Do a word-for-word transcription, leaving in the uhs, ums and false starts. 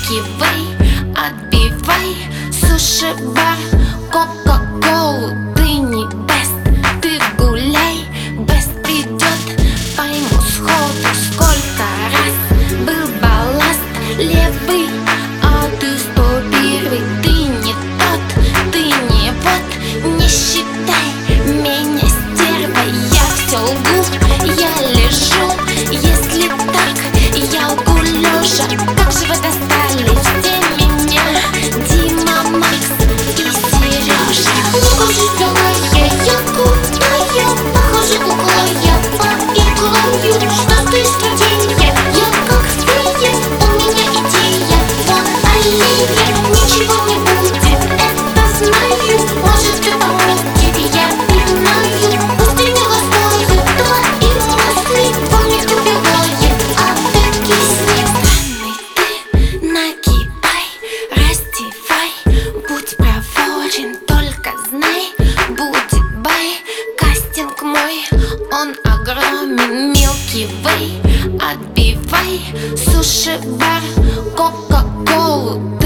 Milky Way. Отбивай суши-бар, кока-колу. Ты не бест, ты гуляй, бест придет. Пойму сходу, сколько раз был балласт левый, а ты сто первый. Ты не тот, ты не вот, не считай меня стервой. Я все лгу, я лежу. Если так, я лгу лежа. Как же вы достали все меня, Дима, Макс и Сережа. Покажи давай, я кутаю, похоже кукла, я поиглаю. Что ты студенья, я как фея, у меня идея, вон аллея. Ничего не будет, это знаю, может ты пометит, я пинаю. Пустыня ластаю, твои мысли, помнит убивает, а ты киснет. Странный ты, нагибай, раздевай, будь проворен, только знай, будет бай. Кастинг мой, он огромен, Milky Way. Отбивай суши-бар, кока-колу.